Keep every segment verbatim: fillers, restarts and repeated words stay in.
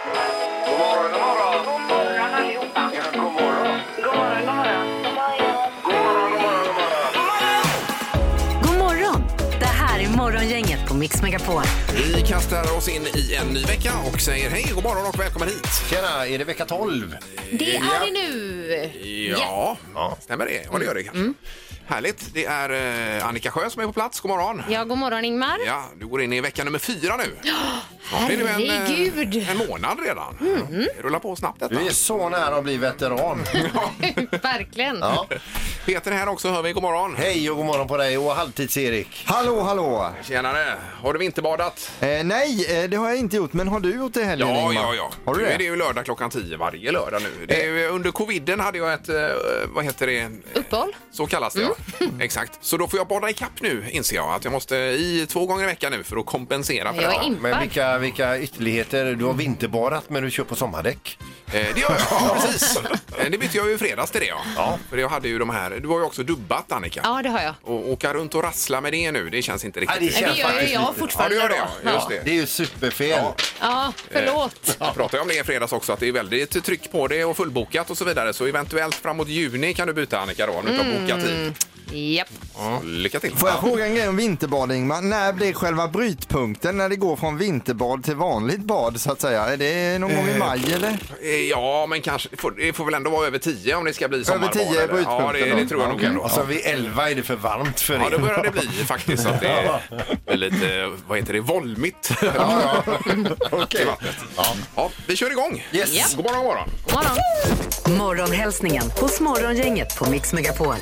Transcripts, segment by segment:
God morgon, god morgon. God morgon allihopa. Ja, god morgon. God morgon, god morgon. God morgon, god morgon, god morgon. God morgon! Det här är Morgongänget på Mix Megapol. Vi kastar oss in i en ny vecka och säger hej, god morgon och välkommen hit. Tjena, är det vecka tolv? Det är det nu. Ja, ja. Stämmer det? Ja, det gör det kanske. Mm. Härligt. Det är eh, Annika Sjö som är på plats. God morgon. Ja, god morgon Ingmar. Ja, du går in i vecka nummer fyra nu. Snart är det en, herregud. eh, en månad redan. Mm. Det rullar på snabbt detta. Du är så nära att bli veteran. Verkligen. Ja. Peter här också, hör vi. God morgon. Hej och god morgon på dig och halvtids-Erik. Hallå, hallå. Tjenare. Har du vinterbadat? Eh, nej, eh, det har jag inte gjort. Men har du gjort det helgen, Ja, Ingmar? ja, ja. Har du Nu det? är det ju lördag klockan tio varje lördag nu. Det är ju, under coviden hade jag ett, eh, vad heter det? Uppehåll. Så kallas det, ja. Exakt. Så då får jag bada i kapp nu, inser jag. Att jag måste i två gånger i veckan nu för att kompensera för Jag är det. impad. Men vilka, vilka ytterligheter. Du har vinterbadat men du kör på sommardäck. Eh, det gör jag, ja, precis. Eh, det bytte jag ju i fredags till det, ja. Ja. För jag hade ju de här, du har ju också dubbat, Annika. Ja, det har jag. Och åka runt och rassla med det nu, det känns inte riktigt. Nej, det Men känns det gör ju faktiskt jag lite. Ja, fortfarande du gör det, då. ja. Just det. Det är ju superfel. Ja, förlåt. Jag pratade om det i fredags också, att det är väldigt tryck på det och fullbokat och så vidare. Så eventuellt framåt juni kan du byta, Annika, då, om du inte har bokat tid. Japp. Ja, lycka till. Får jag fråga en grej om vinterbad, Ingmar? När blir själva brytpunkten när det går från vinterbad till vanligt bad, så att säga? Är det någon gång i maj, eller? Eh, Ja, men kanske, det får, det får väl ändå vara över tio om det ska bli sommarbad. tio är eller? brytpunkten Ja, det, då. det tror jag nog ändå. Och så vid elva är det för varmt för Ja, er. det börjar det bli faktiskt. Att det är lite, vad heter det, volmigt. Ja, ja. Okej. Ja. Ja, vi kör igång. Yes. Ja. God morgon, god morgon. God morgon. Morgonhälsningen hos Morgongänget på Mix Megapol.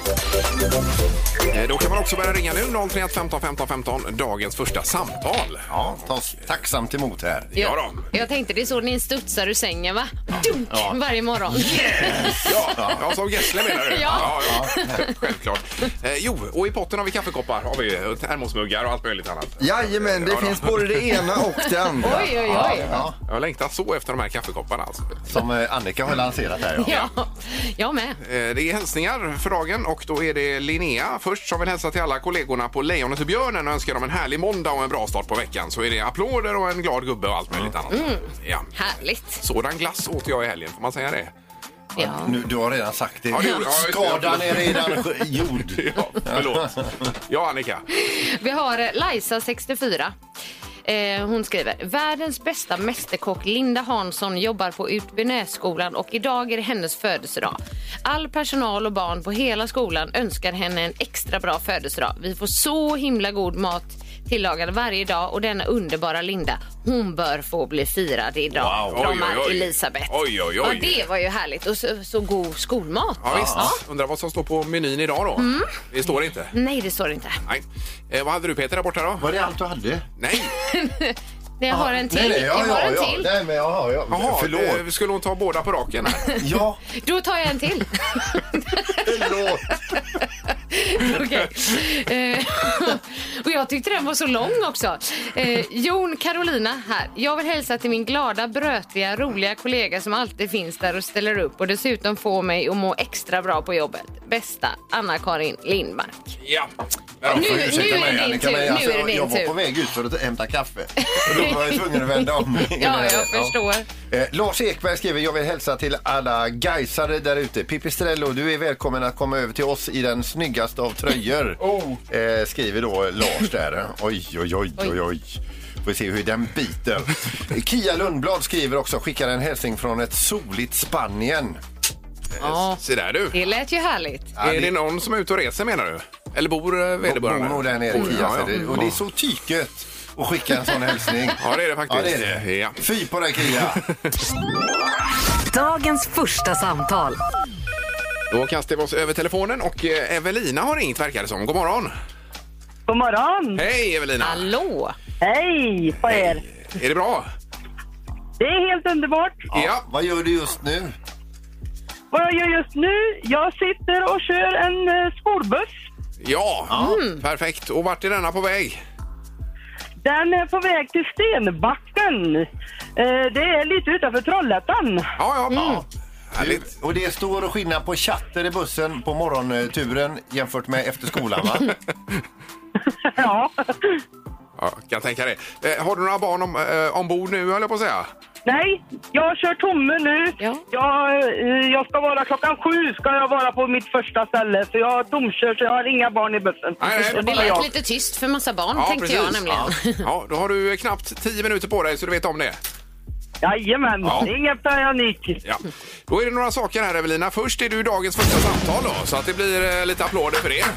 Eh, Då kan man också börja ringa nu, noll tre ett femton femton femton, dagens första samtal. Ja, tas tacksamt emot här. Ja då. Jag tänkte det är så ni studsar ur sängen, va? Dunk varje morgon. Ja, ja, som Gessle menar du? Ja. ja, ja. Självklart. Eh, jo, och i potten har vi kaffekoppar, har vi termosmuggar och allt möjligt annat. Jajamän, det Ja, då. finns både det ena och det andra. Oj, oj, oj. Ja, Jag längtar så efter de här kaffekopparna alltså. som eh, Annika har lanserat här. Ja. Ja, jag med. Eh, Det är hälsningar för dagen och då är det Linnea först som vill hälsa till alla kollegorna på Lejonet och Björnen och önskar dem en härlig måndag och en bra start på veckan. Så är det applåder och en glad gubbe och allt möjligt annat. Ja. Härligt. Sådan glass åt jag i helgen, får man säga det? Ja. Nu, du har redan sagt det. Ja, det gjorde jag. Ja, just det. Skadan är redan sk- gjord. Ja, förlåt. Ja, Annika. Vi har eh, Lajsa, sextiofyra. Eh, hon skriver: världens bästa mästerkock Linda Hansson jobbar på Utbynässkolan och idag är det hennes födelsedag. All personal och barn på hela skolan önskar henne en extra bra födelsedag. Vi får så himla god mat tillagad varje dag och denna underbara Linda, hon bör få bli firad idag. Wow. Kramar Oj, oj, oj. Elisabeth. Oj, oj, oj. Ja, det var ju härligt. Och så, så god skolmat. Ja, visst. Undrar vad som står på menyn idag då? Det står inte. Nej, det står det inte. Nej. Eh, vad hade du, Peter, där borta då? Var det allt du hade? Nej. Nej, jag har en till. Nej, nej, ja, jag har ja, en ja. till. Nej, men jag har, ja. Jaha, Förlåt. eh, skulle hon ta båda på raken här? Ja, Då tar jag en till. förlåt. Okej. Eh, och jag tyckte den var så lång också. Eh, Jon Carolina här. Jag vill hälsa till min glada, brötiga, roliga kollega som alltid finns där och ställer upp och dessutom får mig att må extra bra på jobbet. Bästa Anna-Karin Lindmark. Ja. Nu, nu Ursäkta är mig, det din Annika, tur. men Nu alltså, är det din jag var på tur. väg ut för att hämta kaffe. Och då var jag tvungen att vända om. Ja, jag förstår. Eh, Lars Ekberg skriver: jag vill hälsa till alla gaisare där ute. Pipistrello, du är välkommen att komma över till oss i den snyggaste av tröjor. Oh. Eh, skriver då Lars där. Oj, oj, oj, oj, oj. Får se hur den biter. Kia Lundblad skriver också, skickar en hälsning från ett soligt Spanien. Ja, Se där du. det lät ju härligt. Är det någon som är ute och reser, menar du? Eller bor eh, vederbörande? Bor nog där nere, Bor, Kia. ja, så ja. det- Och det är så tyket att skicka en sån hälsning. Ja, det är det faktiskt. Ja, det är det. Ja. Fy på dig, Kia. Dagens första samtal. Då kastar vi oss över telefonen och eh, Evelina har ringt, verkar det som. God morgon. God morgon. Hej, Evelina. Hallå. Hej på er. Är det bra? Det är helt underbart. Ja. Vad gör du just nu? Vad jag gör just nu? Jag sitter och kör en eh, skolbuss. Ja, perfekt. Och vart är denna på väg? Den är på väg till Stenbacken. Eh, det är lite utanför Trollhättan. Ja, ja. ja. Härligt. Du, och det står och skillnad på chatter i bussen på morgonturen jämfört med efter skolan, va? Ja. Ja, kan jag tänka det. Eh, har du några barn om, eh, ombord nu, höll jag på att säga? Nej, jag kör tomme nu. Ja. Jag, eh, jag ska vara klockan sju ska jag vara på mitt första ställe. Så jag tomkör så jag har inga barn i bussen. Nej, nej. Och det lät lite tyst för massa barn, Ja, tänkte jag nämligen. Ja. Ja, då har du knappt tio minuter på dig så du vet om det. Jajamän, Ja. inget panik. Ja. Då är det några saker här, Evelina. Först är du dagens första samtal då, så att det blir eh, lite applåder för det.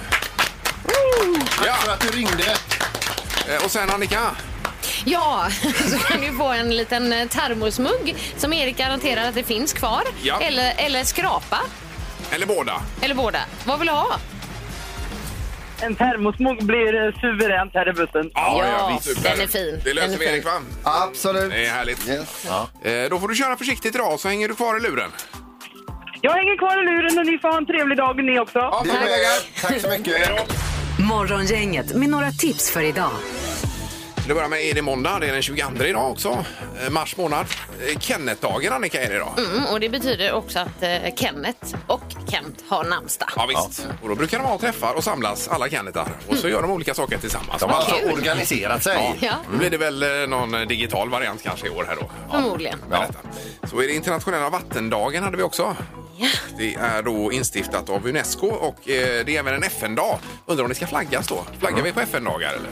Tack Ja. för att du ringde. Eh, Och sen Annika. Ja, så kan du få en liten eh, termosmugg som Erik garanterar att det finns kvar. Ja. Eller, eller skrapa, Eller båda. eller båda. Vad vill du ha? En termosmugg blir eh, suveränt här i bussen. Ja, visst, super. den är fin. Det löser Den är vi, fin. Erik, va? Absolut. Det är härligt. Yes. Eh, Då får du köra försiktigt idag så hänger du kvar i luren. Jag hänger kvar i luren och ni får ha en trevlig dag ni också. Ja, Det tack, är tackar. Tack så mycket. Morgongänget med några tips för idag. Det börjar med, är det måndag? Det är den tjugoandra idag också. Eh, Mars månad. Eh, Kenneth-dagen, Annika, är det idag. Mm, och det betyder också att eh, Kenneth och Kent har namnsdag. Ja, visst. Och då brukar de ha träffar och samlas, alla Kennetar. Och så gör de olika saker tillsammans. De har alltså Kul. organiserat sig. Ja, Nu blir det väl eh, någon digital variant kanske i år här då. förmodligen. Med detta. Så är det internationella vattendagen hade vi också. Ja. Det är då instiftat av UNESCO och eh, det är även en F N-dag. Undrar om det ska flaggas då? Flaggar vi på F N-dagar eller?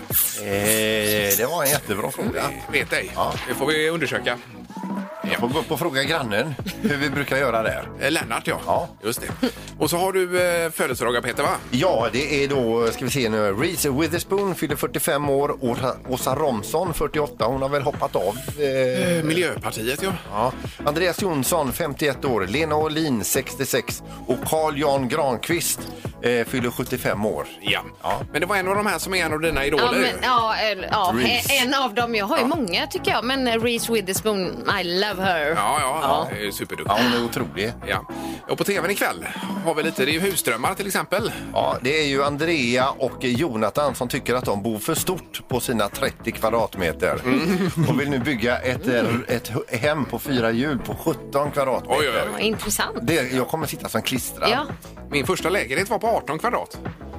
Eh, det var en jättebra fråga. Det vet ej. Ja. Det får vi undersöka. Jag får gå upp och fråga grannen hur vi brukar göra där. Eh, Lennart, ja. Ja. Just det. Och så har du eh, födelsedagar, Peter, va? Ja, det är då, ska vi se nu, Reese Witherspoon fyller fyrtiofem år, Åsa, Åsa Romson fyrtioåtta, hon har väl hoppat av. Eh, Eh, Miljöpartiet, ja. ja. Andreas Jonsson femtioett år, Lena Olin sextiosex och Carl Jan Granqvist eh, fyller sjuttiofem år. Ja. Ja. Men det var en av de här som är en av dina idoler. Ja, men, ja, eller- ja Reese. en av dem. Jag har ju många tycker jag, men Reese Witherspoon, I love her. Ja, ja, ja. Det är superduktig. Ja, hon är otrolig. Ja. Och på tvn ikväll har vi lite, det är ju husdrömmar till exempel. Ja, det är ju Andrea och Jonathan som tycker att de bor för stort på sina trettio kvadratmeter. Och vill nu bygga ett, ett hem på fyra hjul på sjutton kvadratmeter. Oj, oj, oj. Vad intressant. Det, jag kommer sitta som klistrad. Ja. Min första lägenhet var på arton kvadrat.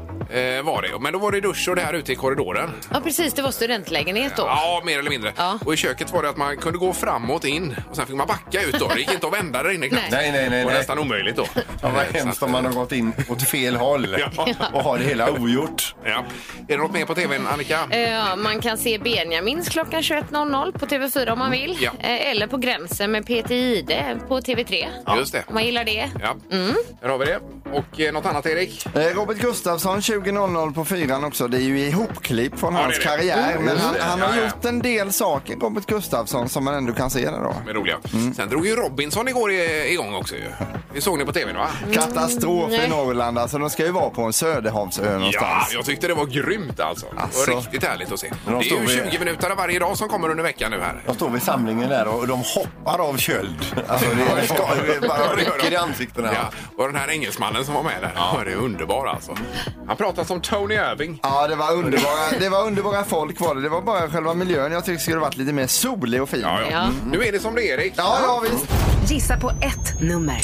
Eh, var det. Men då var det dusch och det här ute i korridoren. ja, precis. Det var studentlägenhet då. Ja, mer eller mindre. Ja. Och i köket var det att man kunde gå framåt in och sen fick man backa ut då. Det gick inte att vända där inne knappt. Nej, nej, nej, Det var nej. nästan omöjligt då. Ja, vad Eh, så hemskt att, om man har gått in åt fel håll Ja. och har det hela ogjort. Ja. Är det något mer på tvn, Annika? Eh, man kan se Benjamins klockan tjugoett noll noll på T V fyra om man vill. Ja. Eh, eller På gränsen med Peter Jihde på T V tre. Just det. Om man gillar det. Ja, där har vi det. Och eh, något annat, Erik? Eh, Robert Gustafsson tjugo noll noll på fyran också. Det är ju ihopklipp från Ja, hans det är det. karriär. Men han, det. han har Ja, ja. gjort en del saker, Robert Gustafsson, som man ändå kan se där då. Med roliga. Sen drog ju Robinson igår i- igång också ju. Vi såg ni på tvn, va? Katastrof Nej. i Norrland. Alltså, de ska ju vara på en Söderhavsö Ja, någonstans. jag tyckte det var grymt alltså. Det Alltså. var riktigt härligt att se. de Det är stod ju vid- tjugo minuter varje dag som kommer under veckan nu här. De står vid samlingen där och de hoppar av köld. Alltså det, ska, det bara rycker i ansiktena. Ja, och den här engelsmannen som var med där, ja. Det är underbar alltså. Han pratar som Tony Irving. Ja, det var underbara, det var underbara folk var det. Det var bara själva miljön jag tyckte skulle varit lite mer solig och fin. Ja, ja. Ja. Nu är det som det är, Erik. Ja, ja visst. Gissa på ett nummer.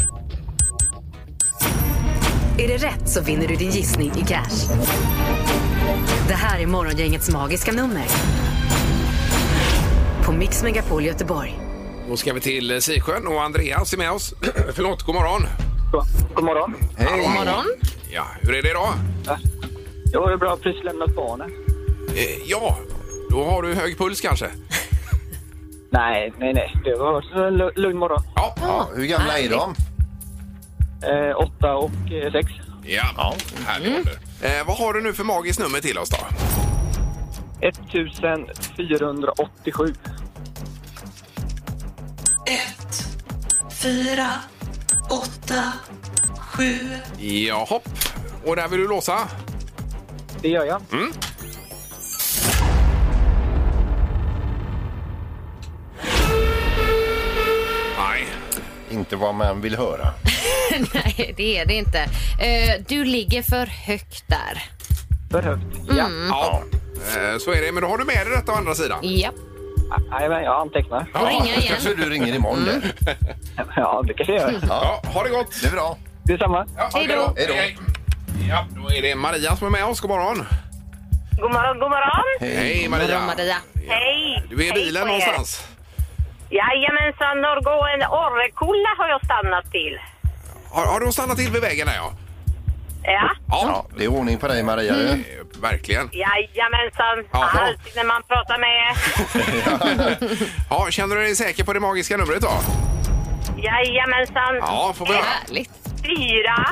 Är det rätt så vinner du din gissning i cash. Det här är Morgongängets magiska nummer. På Mix Megapol Göteborg. Då ska vi till Sisjön och Andreas är med oss. Förlåt, god morgon. God morgon. Hej. God morgon. Ja, hur är det idag? Jag har ju bra precis lämnat barnen. Eh, ja, då har du hög puls kanske. Nej, nej, nej. Det var så en lu- lugn morgon. Ja, Ja, hur gamla är de? Eh, åtta och eh, sex. ja. ja. Härlig ålder. Eh, vad har du nu för magiskt nummer till oss då? fjortonhundraåttiosju. Ett, fyra, åtta, sju. Ja, hopp. Och där vill du låsa? Det gör jag. Nej. Inte vad man vill höra. Nej, det är det inte. Eh, du ligger för högt där. För högt. Ja. Ja, eh, så är det. Men då har du med dig detta å andra sidan. Ja. Nej, men jag antecknar. Och ringa igen. Kanske du ringer imorgon där. Ja, det kanske jag gör. Ja, ha det gott. Det är bra. Detsamma. Ja, Hej då. okej Hej då. Ja, då är det Maria som är med oss. God morgon. God morgon, god morgon. Hej God morgon, Maria. Maria. Hej. Du är i bilen någonstans. Jajamensan, Norrgåen Orrekulla har jag stannat till. Har, har du stannat till vid vägen där, ja? Ja. Ja, Ja, det är ordning på dig, Maria. eh, verkligen. Jajamensan, Jaha. alltid när man pratar med. Ja, känner du dig säker på det magiska numret då? Jajamensan. Ja, får vi höra. Härligt. Fyra.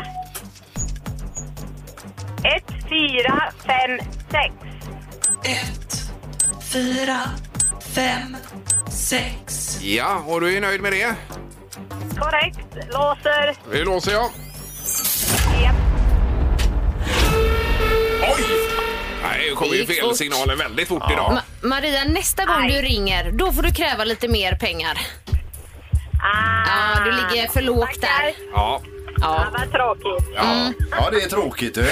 Ett, fyra, fem, sex. ett, fyra, fem, sex. Ja, och du är nöjd med det? Korrekt. Låser. Vi låser jag. Japp. Oj! Nej, det kommer ju Det gick fel fort. signaler väldigt fort idag. Ma- Maria, nästa gång Aj. du ringer, då får du kräva lite mer pengar. Ah, Ja, du ligger för lågt där. Ja. Ja, Ja. vad tråkigt. Ja. Ja, det är tråkigt. Du.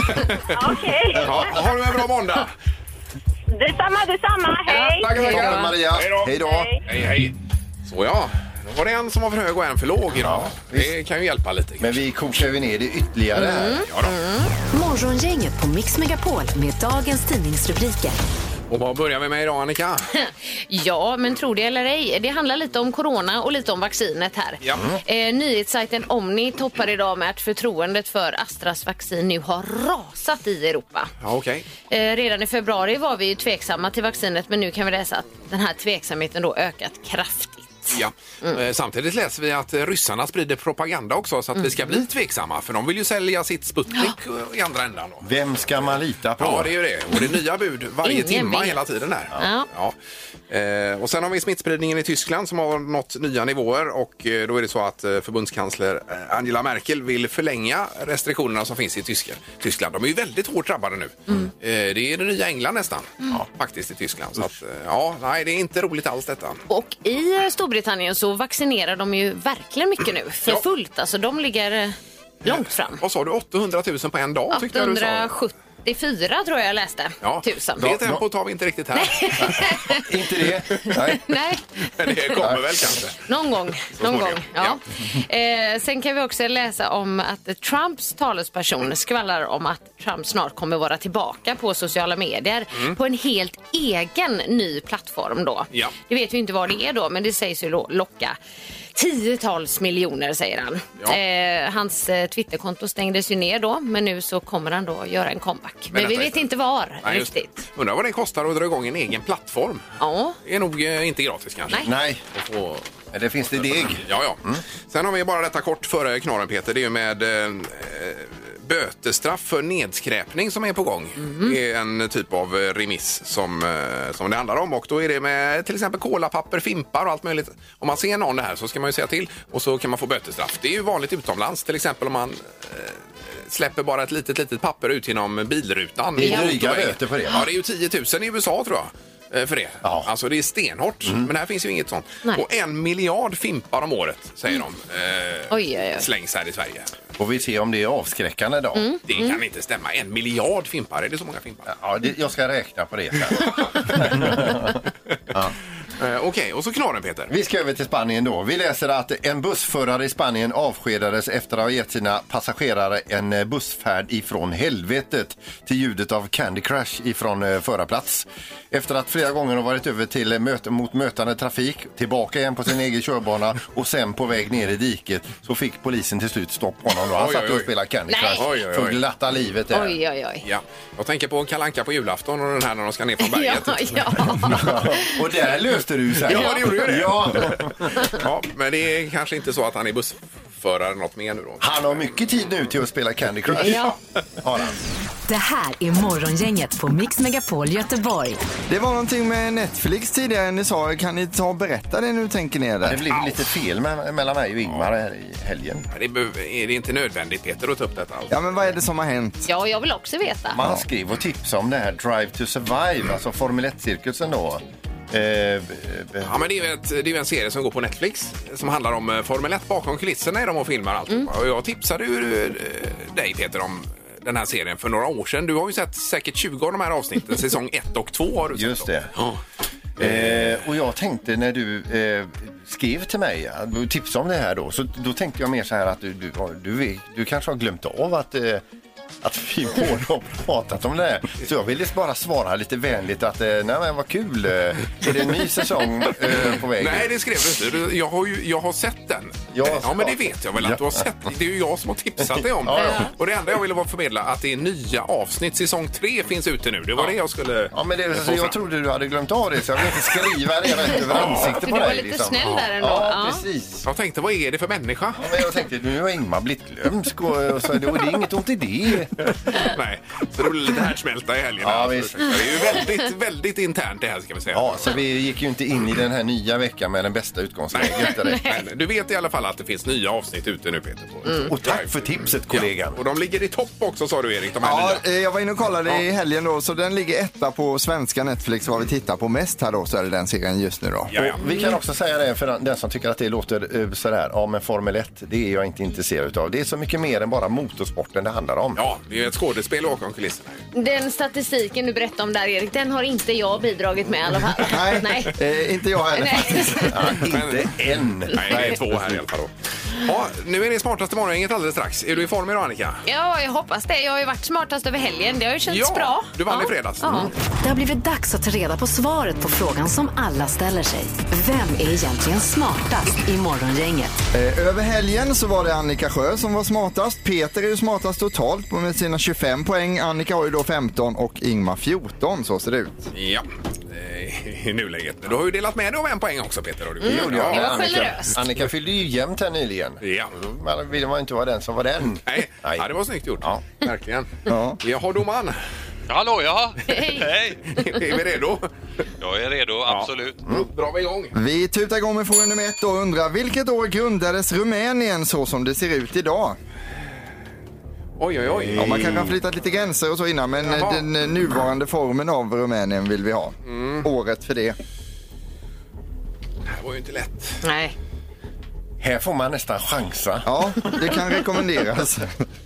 Okej. Ja, har du en bra måndag? Detsamma, detsamma. Hej. Tack, tack. Toppen, Maria. Hej då. Hej då. Hej. Hej, hej. Så ja, då var det en som var för hög och en för låg idag. Det kan ju hjälpa lite. Men vi kokar ju ner det ytterligare här. Ja då. Morgongänget på Mix Megapol med dagens tidningsrubriker. Och vad börjar vi med idag, Annika? Ja, men tro det eller ej, det handlar lite om corona och lite om vaccinet här. Ja. Eh, nyhetssajten Omni toppar idag med att förtroendet för Astras vaccin nu har rasat i Europa. Ja, okej. Eh, redan i februari var vi ju tveksamma till vaccinet, men nu kan vi läsa att den här tveksamheten då ökat kraftigt. Ja. Eh, Samtidigt läser vi att eh, ryssarna sprider propaganda också så att vi ska bli tveksamma. För de vill ju sälja sitt Sputnik eh, i andra ändan då. Vem ska man lita på? Ja, det är ju det. Och det är nya bud varje Ingen timma vet. hela tiden där. Ja. Ja. Eh, och sen har vi smittspridningen i Tyskland som har nått nya nivåer och eh, då är det så att eh, förbundskansler eh, Angela Merkel vill förlänga restriktionerna som finns i Tyskland. Tyskland. De är ju väldigt hårt drabbade nu. Mm. Eh, det är det nya England nästan. Ja, faktiskt i Tyskland. Så att, eh, ja, nej, det är inte roligt alls detta. Och i eh, Storbritannien så vaccinerar de ju verkligen mycket nu, för Ja. fullt. Alltså de ligger eh, långt fram. Vad sa du? åttahundratusen på en dag tyckte jag du sa. åttahundrasjuttiofyra tror jag jag läste. Ja, Tusen. det tempot har vi inte riktigt här. Inte det? Nej. Nej, Men det kommer väl kanske. någon gång. Någon småningom, gång ja. Eh, sen kan vi också läsa om att Trumps talesperson skvallrar om att Trump snart kommer vara tillbaka på sociala medier på en helt egen ny plattform då. Ja. Det vet vi inte vad det är då, men det sägs ju lo- locka tiotals miljoner, säger han. Ja. Eh, hans eh, Twitterkonto stängdes ju ner då, men nu så kommer han då göra en comeback. Men, Men vi detta vet är- inte var Nej, just det. riktigt. Undrar vad det kostar att dra igång en egen plattform. Ja. Det är nog eh, inte gratis kanske. Nej. Nej, Att få- men det finns det deg. Ja, ja. Sen har vi bara detta kort före knorren, Peter. Det är ju med eh, bötestraff för nedskräpning som är på gång. Det är en typ av eh, remiss som, eh, som det handlar om. Och då är det med till exempel kolapapper, fimpar och allt möjligt. Om man ser någon det här så ska man ju säga till och så kan man få bötestraff. Det är ju vanligt utomlands. Till exempel om man eh, släpper bara ett litet, litet papper ut genom bilrutan. Det är på dryga motorvägen. böter på det. Ja, det är ju tio tusen i U S A tror jag. eh, För det. Ja. Alltså det är stenhårt. Men här finns ju inget sånt. Nej. Och en miljard fimpar om året, säger de. Eh, Oj, oj, oj. slängs här i Sverige. Får vi se om det är avskräckande då. Det kan inte stämma. En miljard fimpar, är det så många fimpar? Ja, det, jag ska räkna på det sen. Eh, Okej, och så knorren, Peter. Vi ska över till Spanien då. Vi läser att en bussförare i Spanien avskedades efter att ha gett sina passagerare en eh, bussfärd ifrån helvetet till ljudet av Candy Crush ifrån eh, förarplats. Efter att flera gånger ha varit över till eh, möte, mot mötande trafik, tillbaka igen på sin egen körbana och sen på väg ner i diket så fick polisen till slut stopp på honom. Då. Han Oj, satt oj, och oj. spelade Candy Nej. Crush Oj, oj, oj. för glatta livet där. Oj, oj, oj. Ja, jag tänker på Kalle Anka på julafton och den här när de ska ner från Ja, berget. ja. Och där löste du sig. Ja, det gjorde ju det. Ja. Ja, men det är kanske inte så att han är bussförare något mer nu då. Han har mycket tid nu till att spela Candy Crush. Ja. Har han. Det här är Morgongänget på Mix Megapol Göteborg. Det var någonting med Netflix tidigare ni sa. Kan ni ta och berätta det nu, tänker ni er Det där? blev lite fel me- mellan mig och Ingmar här i helgen. Det behöver- är det inte nödvändigt, Peter, att ta upp detta? Alltså? Ja, men vad är det som har hänt? Ja, jag vill också veta. Man skrev och tipsade om det här Drive to Survive, alltså Formel ett-cirkusen då. Eh, b- b- Ja, men det är ju ett, det är ju en serie som går på Netflix som handlar om eh, Formel ett bakom kulisserna i de och filmar allt. Och jag tipsade ju eh, dig, Peter, om den här serien för några år sedan. Du har ju sett säkert tjugo av de här avsnitten. Säsong ett och två har du sett. Just då. det. Ja. Eh, och jag tänkte när du eh, skrev till mig, att du tipsade om det här då, så då tänkte jag mer så här att du, du, har- du, vet- du kanske har glömt av att, eh, att vi båda har pratat om det här. Så jag ville bara svara lite vänligt att nej men vad kul. Är det en ny säsong eh, på väg? Nej, det skrev du inte. Jag har ju jag har sett den. Ja, ja, men det vet jag väl att du har sett. Det är ju jag som har tipsat dig om. Ja, ja. Och det enda jag ville var förmedla att det är nya avsnitt. Säsong tre finns ute nu. Det var ja. det jag skulle... Ja, men det, alltså, jag trodde du hade glömt av det så jag vill inte skriva det rätt över ansiktet på Du var dig. lite Liksom. snäll där ändå. Ja, Ja. precis. Jag tänkte, vad är det för människa? Ja, men jag tänkte, nu har Ingmar blivit glömsk och, och så, det, och det är inget ont i det. Nej, så det blir lite härdsmälta i helgen. Ja, här. visst. Det är ju väldigt, väldigt internt det här ska vi säga. Ja, så vi gick ju inte in i den här nya veckan med den bästa utgångsläget. Nej, men du vet i alla fall att det finns nya avsnitt ute nu, Peter. På. Mm. Och tack för tipset, kollegan. Ja, och de ligger i topp också, sa du, Erik, de här Ja, nya. eh, jag var inne och kollade i helgen då, så den ligger etta på svenska Netflix. Vad vi tittar på mest här då, så är det den serien just nu då. Ja, ja. Vi kan också säga det för den som tycker att det låter uh, sådär, ja men Formel ett, det är jag inte intresserad av. Det är så mycket mer än bara motorsporten det handlar om. Ja, det är ett skådespel bakom kulisserna. Den statistiken du berättade om där, Erik, den har inte jag bidragit med i alla fall. Nej, Nej. Eh, inte jag heller Nej. faktiskt. Ja, inte än. Nej, det är två här i alla fall då. Ja, nu är det smartaste morgonen alldeles strax. Är du i form idag, Annika? Ja, jag hoppas det. Jag har ju varit smartast över helgen. Det har ju känts Ja, bra. du vann ja. i fredags. Ja. Mm. Det har blivit dags att ta reda på svaret på frågan som alla ställer sig. Vem är egentligen smartast i Morgongänget? Eh, över helgen så var det Annika Sjö som var smartast. Peter är ju smartast totalt med sina tjugofem poäng. Annika har ju då femton och Ingmar fjorton, så ser det ut. Ja, i nuläget. Men du har ju delat med dig av en poäng också, Peter. Har du? Det gjorde jag. Det var Annika, generöst. Annika fyllde ju jämnt här nyligen. Ja. Man vill man inte vara den som var den. Nej, Nej. Ja, det var snyggt gjort. Ja. Verkligen. Ja. Jag har domaren. Hallå, ja. Hej. Hej. Är vi redo? Jag är redo, absolut. Då drar vi igång. Vi tutar igång med fråga nummer ett och undrar, vilket år grundades Rumänien så som det ser ut idag? Oj, oj, oj. Ja, man kanske har flyttat lite gränser och så innan, men Jaha. den eh, nuvarande formen av Rumänien vill vi ha. Året för det. Det här var ju inte lätt. Nej. Här får man nästan chansa. Ja, det kan rekommenderas.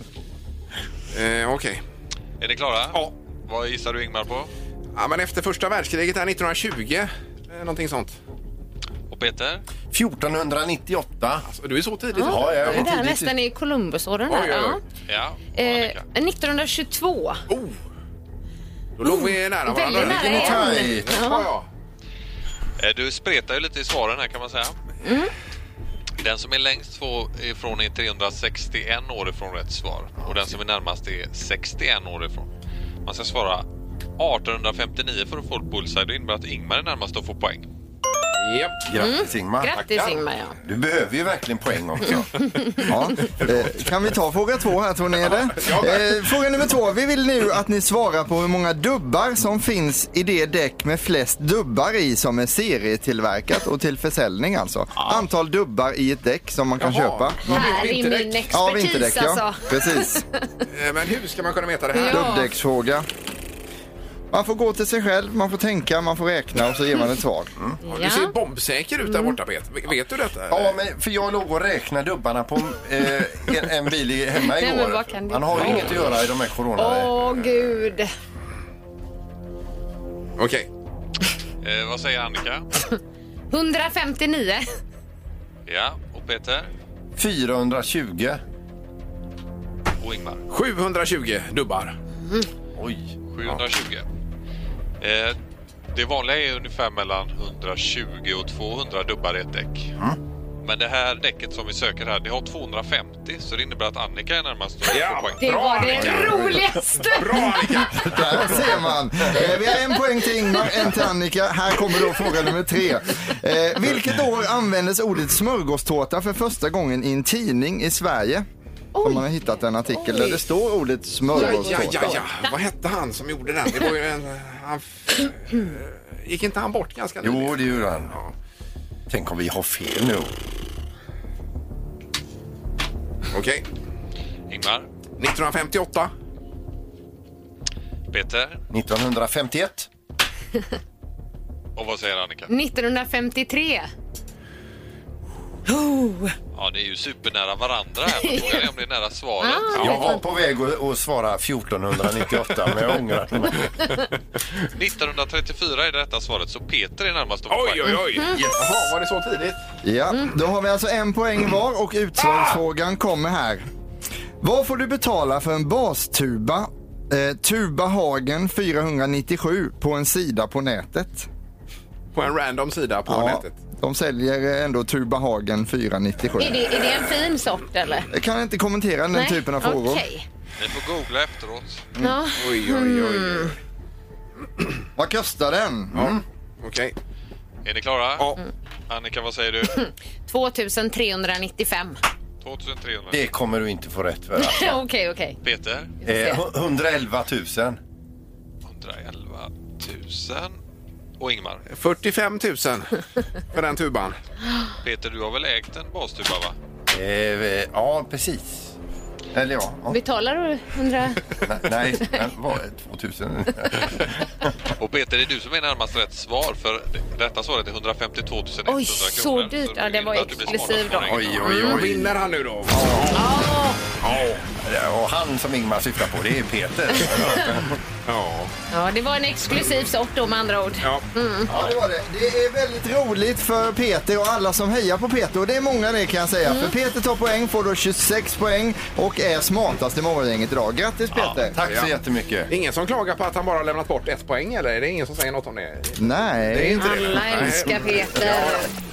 Eh, Okej. Är ni klara? Ja. Vad gissar du, Ingmar, på? Ja, men efter första världskriget är nittonhundratjugo. Eh, någonting sånt. Och Peter? fjortonhundranittioåtta. Alltså, du är så tidigt. Ja, jag Det är där tidigt. nästan i Columbusåren Oj, där. oj, oj. Ja. Ja. Eh, Annika? nittonhundratjugotvå. Oh. Då låg vi nära varandra. Väldigt nära Vilken är igen. tajt. Ja, ja. Eh, Du spretar ju lite i svaren här, kan man säga. Den som är längst ifrån är trehundrasextioen år ifrån rätt svar. Och den som är närmast är sextioen år ifrån. Man ska svara artonhundrafemtionio för att få ett bullseye. Det innebär att Ingmar är närmast att få poäng. Japp. Grattis Ingmar. Grattis, Ingmar. Ja. Du behöver ju verkligen poäng också. Ja. Eh, kan vi ta fråga två här, tror ni är det? Eh, fråga nummer två. Vi vill nu att ni svarar på hur många dubbar som finns i det däck med flest dubbar i som är serietillverkat och till försäljning alltså. Antal dubbar i ett däck som man kan Jaha. köpa. Här är Vinterdäck. min Ja, expertis vinterdäck, ja. alltså. Precis. Eh, Men hur ska man kunna veta det här? Ja. Dubbdäcksfråga. Man får gå till sig själv, man får tänka, man får räkna och så ger man ett svar. Ja, du ser bombsäker ut där borta, Peter. Vet- Vet du detta? Ja, men för jag låg och räknade dubbarna på eh, en, en bil i- hemma Nej, men igår. vad kan det Han har ju vara? inget att göra i de här corona. Åh, gud. Okej. Eh, vad säger Annika? hundrafemtionio. Ja. Och Peter? fyrahundratjugo. Och Ingmar? sjuhundratjugo dubbar. Oj. sjuhundratjugo. Eh, det vanliga är ungefär mellan hundratjugo och tvåhundra dubbar i ett däck. Men det här däcket som vi söker här, det har tvåhundrafemtio, så det innebär att Annika är närmast att Ja, få poäng. Det Bra, var det Annika. roligaste. Bra, Annika! Där ser man. Eh, vi har en poäng till Ingmar, en till Annika. Här kommer då fråga nummer tre. Eh, vilket år användes ordet smörgåstårta för första gången i en tidning i Sverige? Som man har hittat en artikel där det står ordet Ja, smörgåstårta. ja, ja. Vad hette han som gjorde den? Det var ju en... Han, gick inte han bort ganska nyligen? Jo, det gjorde han. Ja. Tänk om vi har fel nu. Okej. Ingmar? nittonhundrafemtioåtta. Peter? nittonhundrafemtioett. Och vad säger Annika? nittonhundrafemtiotre. Ja, det är ju supernära varandra här. Frågan är om det är nära svaret. Ah. Jag var på väg att, att svara fjortonhundranittioåtta, men jag ångrar mig. nittonhundratrettiofyra är det rätta svaret, så Peter är närmast att få Oj, oj, oj. Jaha, var det så tidigt? Ja, då har vi alltså en poäng var och utslagsfrågan kommer här. Vad får du betala för en bastuba? Eh, Tuba Hagen fyrahundranittiosju på en sida på nätet. På en random sida på ja, nätet. De säljer ändå Tuba Hagen fyrahundranittiosju. Är det, är det en fin sort eller? Jag kan inte kommentera den Nej. typen av frågor. Okay. Ni får googla efteråt. Mm. Ja. Oj, oj, oj. Mm. Vad kostar den? Mm. Ja. Okej. Okay. Är ni klara? Ja. Annika, vad säger du? tvåtusentrehundranittiofem. tvåtusentrehundra. Det kommer du inte få rätt för. Okej, okej. Okay, okay. Peter? Eh, hundraelva tusen. hundraelva tusen. Och Ingmar? fyrtiofem tusen för den tuban. Peter, du har väl ägt en bastuba, va? Eh, ja, precis. Eller ja. ja. Betalar du hundra? Nej, nej, den var tvåtusen. Och Peter, det är du som är närmast rätt svar, för rätta svaret är hundrafemtiotvåtusen etthundra kronor. Oj, så dyrt. Ja, det var exklusiv då. Oj, oj, oj. Vinner han nu då? Ja. Ja, och han som Ingmar syftar på, det är Peter. Ja. Ja, det var en exklusiv sort då med andra ord. Ja. Mm. Ja, det var det. Det är väldigt roligt för Peter och alla som hejar på Peter. Och det är många det kan jag säga. Mm. För Peter tar poäng, får då tjugosex poäng och är smartast i morgongänget idag. Grattis Peter! Ja, tack så ja. jättemycket. Ingen som klagar på att han bara har lämnat bort ett poäng, eller är det ingen som säger något om det? Nej. Det är inte Alla det. älskar Peter. Ja.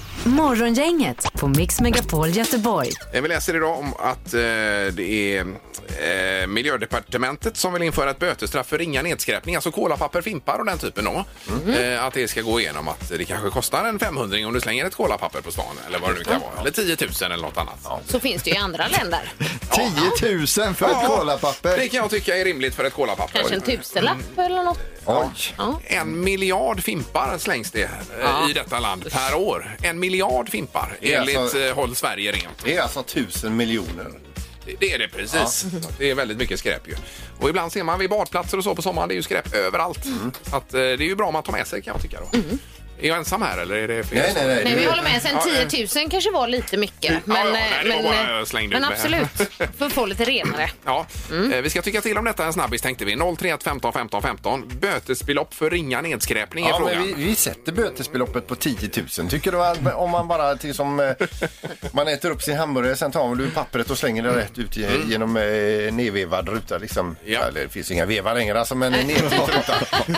Morgongänget på Mix Megapol Göteborg. Vi läser idag om att eh, det är eh, Miljödepartementet som vill införa ett bötesstraff för ringa nedskräpning, alltså kolapapper, fimpar och den typen då. Mm. Eh, att det ska gå igenom, att det kanske kostar en femhundring om du slänger ett kolapapper på stan eller vad det nu kan vara. Eller tio tusen eller något annat. Ja. Så finns det ju i andra länder. tio tusen för Ja, ett kolapapper. Det kan jag tycka är rimligt för ett kolapapper. Kanske en tusenlapp eller något. Oj. Ja. En miljard fimpar slängs det eh, Ja. i detta land per år. En miljard fimpar Det är enligt alltså- eh, Håll Sverige rent. Det är alltså tusen miljoner. Det- Det är det precis. Det är väldigt mycket skräp ju. Och ibland ser man vid badplatser och så på sommaren, det är ju skräp överallt. Så att, eh, det är ju bra om man tar med sig, kan jag tycka då. Är jag ensam här eller är det fel? Nej, nej, nej. Nej, vi Du- håller med. Sen Ja, tio tusen kanske var lite mycket. Ja, Men, ja, nej, det var men, bara jag slängde men ut med. absolut. För att få lite renare. Ja, eh, vi ska tycka till om detta en snabbis tänkte vi. noll tre ett femton femton femton. Bötesbelopp för ringa nedskräpning är Ja, frågan. men vi, vi sätter bötesbeloppet på tio tusen. Tycker du att om man bara till som eh, man äter upp sin hamburgare, sen tar man du pappret och slänger det rätt ut i, genom eh, nedvevad ruta liksom. Ja. Eller det finns inga vevar längre alltså, men en nedtryckt ruta.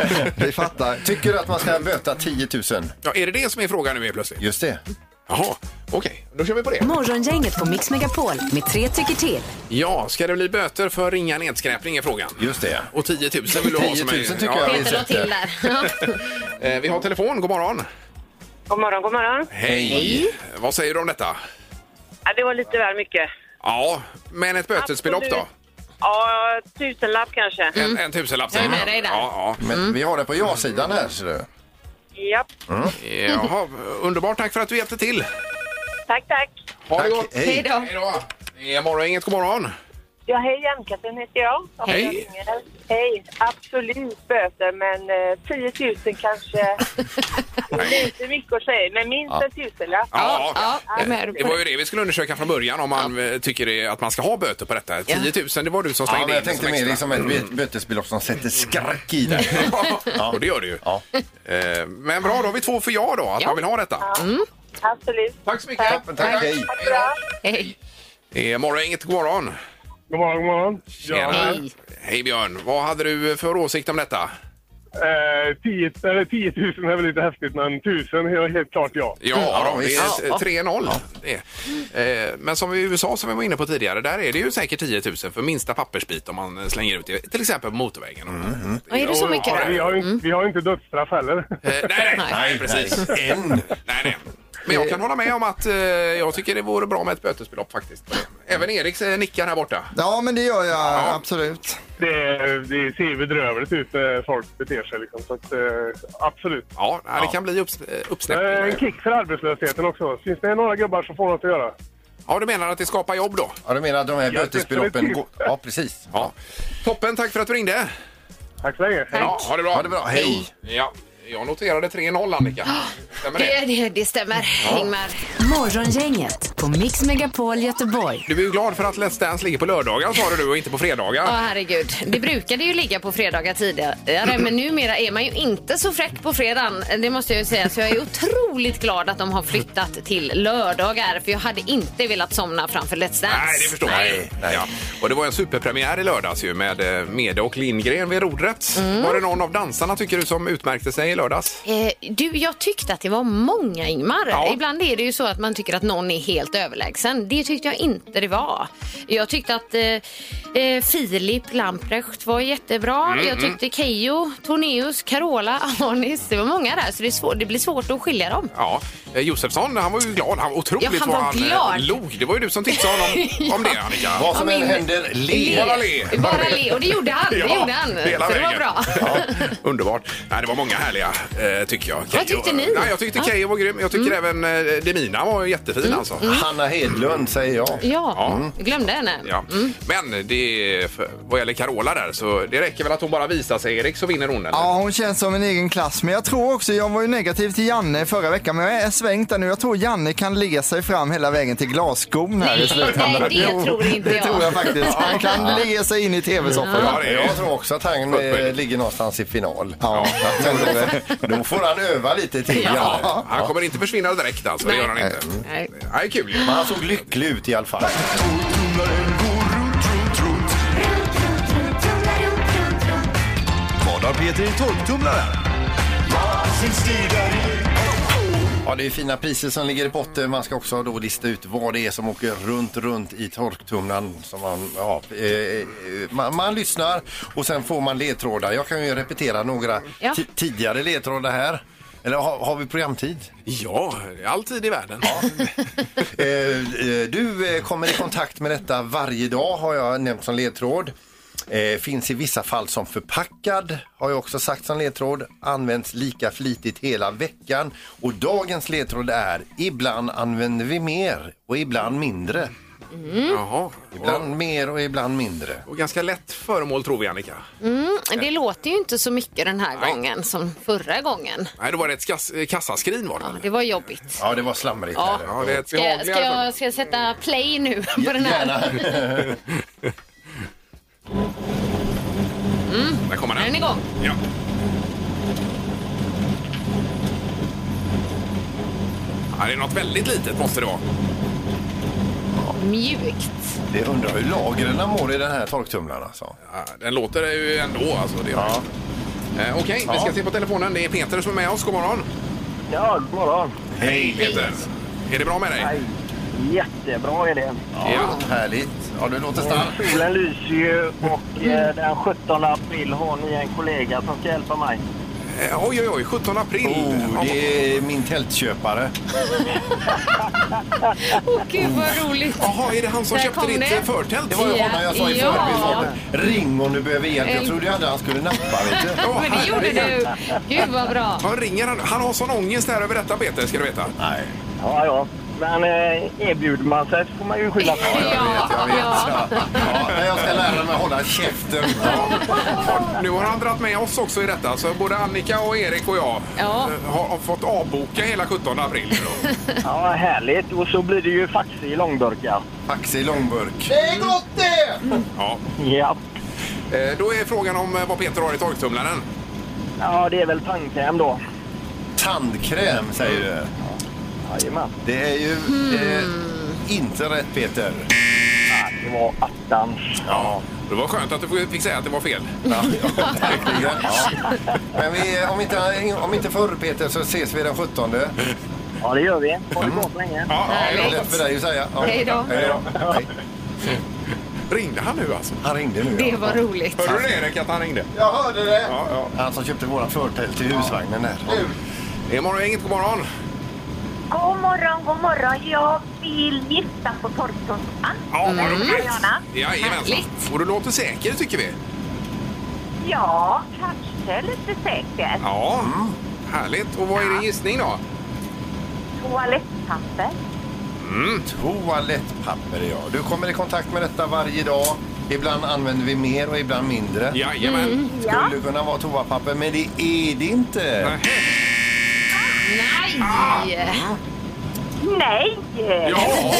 Vi fattar. Tycker du att man ska böta tio tusen? Ja, är det det som är frågan nu är plötsligt? Just det. Jaha, okej. Då kör vi på det. Morgongänget på Mix Megapol med tre tycker till. Ja, ska det bli böter för ringa nedskräpning är frågan. Just det. Och tio tusen vill du ha som tio tusen tycker ja, jag. Peter la till där. Ja. eh, Vi har telefon, god morgon. God morgon, god morgon. Hej. Vad säger du om detta? Ja, det var lite väl mycket. Ja, men ett bötesbelopp då? Absolut. Ja, tusenlapp kanske. En, en tusenlapp. Jag är med dig där. Ja, Men vi har det på ja-sidan här, ser du. Japp. ja. Jaha, underbart. Tack för att du hjälpte till. Tack, tack. Ha det Tack. gott. Hej. Hej då. Hej då. Det är morgongänget, god morgon. Ja, hej, Ann-Katrin heter jag. jag Hej. ringer. Hej, absolut böter, men eh, tio tusen kanske. Det är inte mycket att säga, men minst en tusenlapp. Ja, Ja, jag är med det på var det. ju det vi skulle undersöka från början om man eh, tycker det, att man ska ha böter på detta. tio tusen, det var du som Ja, slängde men jag in tänkte som mer extra. liksom ett bö- bötesbelopp som sätter skräck i det. Ja, och det gör det ju. Ja. Eh, Men bra, då har vi två för ja då, att Ja. man vill ha detta. Absolut. Tack så mycket. Tack. Men tack, hej. Tack bra. Hej. Det är morgongänget, god morgon. God morgon, god morgon. Tjena. Hej. Hej Björn, vad hade du för åsikt om detta? Eh, tio, eller tio tusen är väl lite häftigt, men tusen är helt klart ja. Ja, Ja, då, det visst. är tre noll. Det är. Eh, Men som i U S A som vi var inne på tidigare, där är det ju säkert tio tusen för minsta pappersbit om man slänger ut det, till exempel på motorvägen. Mm. Vad är det så mycket Ja, vi, då? har ju, inte- vi har ju inte dödsstraff heller. Eh, nej, nej, nej, Nej, precis. nej. En. Nej, nej. Men jag kan hålla med om att eh, jag tycker det vore bra med ett bötesbelopp faktiskt. Även Erik eh, nickar här borta. Ja, men det gör jag absolut. Det, det ser bedrövligt ut när folk beter sig. Liksom. Så att, eh, absolut. Ja, nej, det kan bli upps Eh, en uppsnäppning. kick för arbetslösheten också. Finns det några gubbar som får något att göra? Ja, du menar att det skapar jobb då? Ja, du menar att de här Ja, bötesbeloppen definitivt. går... Ja, precis. Ja. Toppen, tack för att du ringde. Tack så länge. Hej. Ja, ha det bra. Ha det bra. Hej. Ja. Jag noterade tre noll, Annika. Stämmer det? Det, det, det stämmer, Ja. Ingmar. Morgongänget på Mix Megapol Göteborg. Du är ju glad för att Let's Dance ligger på lördagar, sa du, och inte på fredagar. Ja, herregud. Det brukade ju ligga på fredagar tidigare, men numera är man ju inte så fräck på fredagen. Det måste jag ju säga. Så jag är otroligt glad att de har flyttat till lördagar, för jag hade inte velat somna framför Let's Dance. Nej, det förstår jag. Nej. Ja. Och det var en superpremiär i lördags ju med Mede och Lindgren vid rodret. Mm. Var det någon av dansarna, tycker du, som utmärkte sig i lördags? Eh, du, jag tyckte att det var många, Ingmar. Ja. Ibland är det ju så att man tycker att någon är helt överlägsen. Det tyckte jag inte det var. Jag tyckte att eh, eh, Filip Lamprecht var jättebra. Mm, jag tyckte Keyyo, Tornéus, Carola, Anis. Det var många där, så det, är svår, det blir svårt att skilja dem. Ja, eh, Josefsson, han var ju glad. Han var otroligt Ja, han var vad han glad. eh, log. Det var ju du som tipsade honom Ja. om det, Annika. Vad som Ja, än men- händer, le. Bara le. Bara le, och det gjorde han. Det Ja, gjorde han. hela Så det var vägen. bra. Ja, underbart. Nej, det var många härliga, eh, tycker jag. Vad Keyyo- tyckte ni? Nej, jag tyckte Ja. Keyyo var grym. Jag tycker även eh, Demina var jättefin alltså. Hanna Hedlund säger jag. Ja, jag glömde henne. Ja. Men det, för, vad gäller Carola där, så det räcker väl att hon bara visar sig, Erik, så vinner hon. Eller? Ja, hon känns som en egen klass. Men jag tror också, jag var ju negativ till Janne förra veckan, men jag är svängt där nu. Jag tror Janne kan ligga sig fram hela vägen till glasskon här Nej, i slutändan. nej, det Jo, tror inte det jag. tror jag faktiskt. Han kan ligga sig in i tv-soffan. Ja, det är- Jag tror också att han eh, ligger någonstans i final. Ja, jag tror det. Då får han öva lite till. Ja. Ja. Han kommer inte försvinna direkt alltså, det Nej. gör han inte. Nej. Nej, kul ju. Men han såg lycklig ut i alla fall. Vad har Peter i torktumlaren? Ja, det är fina priser som ligger i potten. Man ska också då lista ut vad det är som åker runt, runt i torktumlaren. Som man, ja, eh, man, man lyssnar och sen får man ledtrådar. Jag kan ju repetera några Ja. ti- tidigare ledtrådar här. Eller har, har vi programtid? Ja, alltid i världen. Eh, eh, du eh, kommer i kontakt med detta varje dag, har jag nämnt som ledtråd. Eh, finns i vissa fall som förpackad, har jag också sagt som ledtråd. Används lika flitigt hela veckan. Och dagens ledtråd är: ibland använder vi mer och ibland mindre. Jaha. Ibland mer och ibland mindre. Och ganska lätt föremål, tror vi, Annika. Mm, det låter ju inte så mycket den här Nej. gången som förra gången. Nej, då var det ett kass, kassaskrin var det. Ja, det var jobbigt. Ja, det var slamrigt. Ja. här. Ja, det är ett Ska, ska, behagligare jag, ska jag sätta play nu på den här? Gärna. Där kommer Är den den. igång? Ja. Ja, det är något väldigt litet måste det vara. Mjukt. Det undrar hur lagren mår i den här torktumlaren alltså. Ja, den låter ju ändå alltså. Det ja. eh, Okej, vi ska Ja. se på telefonen. Det är Peter som är med oss. God morgon. Ja, god morgon. Hej Peter. Är det bra med dig? Hej. Jättebra är det. Ja. Härligt. Ja, du låter stark. Solen lyser ju och eh, den sjuttonde april har ni en kollega som ska hjälpa mig. Eh, oj, oj, oj. sjuttonde april. Oh, det är min tältköpare. Åh gud vad roligt. Jaha, är det han som Där köpte kom ditt det. eh, förtält? Det var ju honom jag sa i Ja. förbifart. Ring om du behöver hjälp. Jag trodde ju aldrig han skulle nappa. Vet du? Ja, Men det gjorde herregud. du. Gud vad bra. Han ringer han. Han har sån ångest här över detta, Peter, ska du veta. Nej. Ja, ja. Men eh, erbjuder man sig så får man ju skylla på det. Ja, Jag vet. ja. Ja. Ja, men jag ska lära mig att hålla käften. Nu har han dragit med oss också i detta. Så både Annika och Erik och jag Ja. eh, har, har fått avboka hela sjuttonde april. Då. Ja, härligt. Och så blir det ju faxi i långburkar. Fax i långburk. Det är gott det! Ja. Ja. Eh, Då är frågan om eh, vad Peter har i torktumlaren. Ja, det är väl tandkräm då. Tandkräm säger du. Jajamän. Det är ju eh, inte rätt, Peter. Ja, det var attans. Ja. Det var skönt att du fick säga att det var fel. Ja, verkligen. Ja. Men vi, om, inte, om inte förr, Peter, så ses vi den sjuttonde. Ja, det gör vi. Ha det gott länge. Ja, Det är ja, lätt för dig att säga. Ja. Hej då. Hej då. Hej. ringde han nu alltså? Han ringde nu. Det Ja. var roligt. Hörde du det, Erik, att han ringde? Jag hörde det. Ja, ja. Han som köpte våra förtält till husvagnen där. Det är morgongänget, god morgon. God morgon, god morgon. Jag vill gissa på torktumlaren. Ja, vad roligt. Mariana. Jajamensan. Härligt. Och du låter säker, tycker vi. Ja, kanske lite säker. Ja, härligt. Och vad är din gissning då? Toalettpapper. Mm. Toalettpapper, ja. Du kommer i kontakt med detta varje dag. Ibland använder vi mer och ibland mindre. Jajamän. Mm. Skulle kunna vara toapapper, men det är det inte. Nej! Nej! Ja,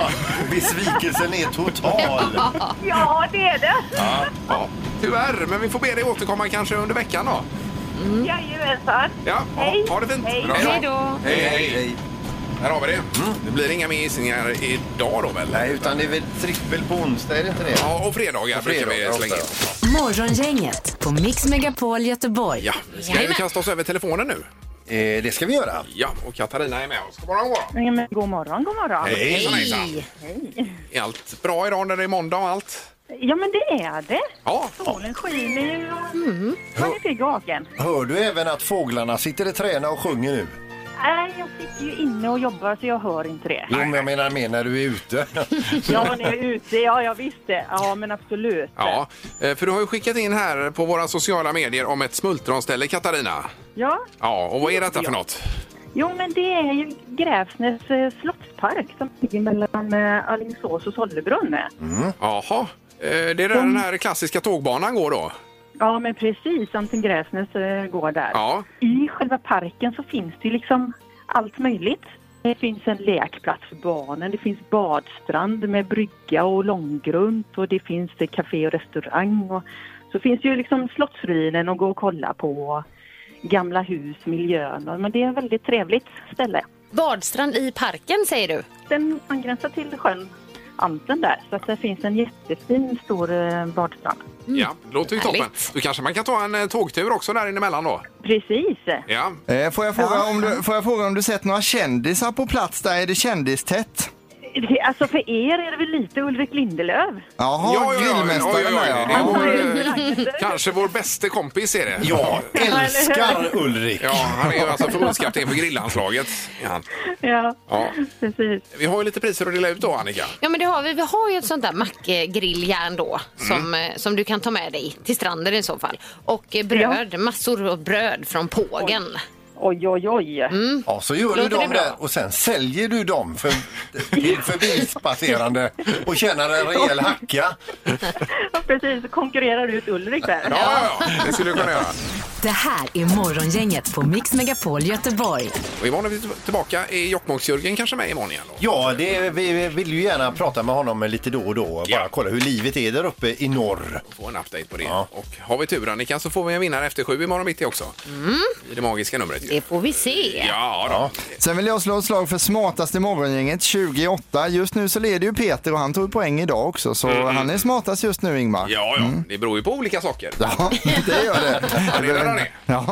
besvikelsen är total. Ja, det är det. Ja, ja, tyvärr, men vi får be dig återkomma kanske under veckan då. Mm. Jajamensan. Ja, Hej. ha, ha det fint. Hej. Bra. Hej då. Hej, hej, hej. Här har vi det. Mm. Det blir inga mer gissningar idag då väl? Nej, utan det är väl trippel på onsdag, är det inte det? Ja, och fredagar Och brukar vi fredagar slänga in. också. Morgongänget på Mix Megapol Göteborg. Ja, vi ska ju kasta oss över telefonen nu. Eh, det ska vi göra. Ja, och Katarina är med oss. God morgon, god morgon. Ja, men god morgon, god morgon. Hej, hejsan, hejsan. Hej. Är allt bra idag när det är måndag och allt? Ja, men det är det. Ja. Solen skiner ju. Mm. Man är pigg och vaken. Hör du även att fåglarna sitter i träna och sjunger nu? Nej, jag sitter ju inne och jobbar så jag hör inte det. Jo, men jag menar mer när du är ute. Ja, när jag är ute, ja, jag visste. Ja, men absolut. Ja, för du har ju skickat in här på våra sociala medier om ett smultronställe, Katarina. Ja. Ja, och vad är detta för något? Jo, men det är ju Gräfsnäs eh, slottspark som ligger mellan eh, Alingsås och Sollebrunn. Mm. Jaha, eh, det är där mm. den här klassiska tågbanan går då? Ja, men precis. Samtidigt Gräfsnäs eh, går där. Ja. I själva parken så finns det ju liksom allt möjligt. Det finns en lekplats för barnen, det finns badstrand med brygga och långgrunt och det finns det café och restaurang. Och så finns det ju liksom slottsruinen att gå och kolla på, gamla hus, miljön. Men det är ett väldigt trevligt ställe. Badstrand i parken säger du? Den angränsar till sjön Anten där, så att det finns en jättefin stor eh, badstrand. Mm. Ja, det låter ju toppen. Då kanske man kan ta en eh, tågtur också där innemellan då. Precis. Ja. Eh, får, jag fråga ja. om du, får jag fråga om du sett några kändisar på plats där? Är det kändistätt? Det, alltså för er är det väl lite Ulrik Lindelöf? Jaha, ja, ja, grillmästaren ja, ja, ja, där, ja. Det är kanske vår bästa kompis är det. Ja, älskar Ulrik. Ja, han är ju alltså förbundskapten för grillanslaget. Ja. Ja, ja, precis. Vi har ju lite priser att dela ut då, Annika. Ja, men det har vi. Vi har ju ett sånt där mackgrilljärn då som, mm. som du kan ta med dig till stranden i så fall. Och bröd, ja. massor av bröd från Pågen. Oj, oj, oj. Mm. Ja, så gör du dem där och sen säljer du dem för, till förbipasserande och tjänar en rejäl hacka. Ja, precis. Så konkurrerar ut Ulrik där. Ja, ja, ja. Det skulle du kunna göra. Det här är Morgongänget på Mix Megapol Göteborg. Och imorgon är vi tillbaka. Är Jokkmokks-Jörgen kanske med imorgon igen då? Ja, det, vi vill ju gärna prata med honom lite då och då och ja. bara kolla hur livet är där uppe i norr. Få en update på det. Ja. Och har vi tur, Annika, så får vi en vinnare efter sju imorgon mitt också. Mm. I det magiska numret. Det får vi se. Ja, då. Sen vill jag slå ett slag för smartaste morgongänget tjugoåtta. Just nu så leder ju Peter och han tog poäng idag också. Så mm. han är smartast just nu, Ingmar. Ja, ja. Mm. Det beror ju på olika saker. Ja, det gör det. det är det. Ja.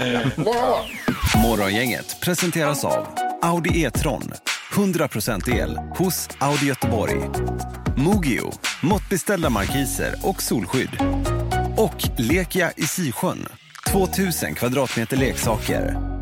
Morgongänget presenteras av Audi e-tron. hundra procent el hos Audi Göteborg. Mogio, måttbeställda markiser och solskydd. Och Lekia i Sisjön. tvåtusen kvadratmeter leksaker.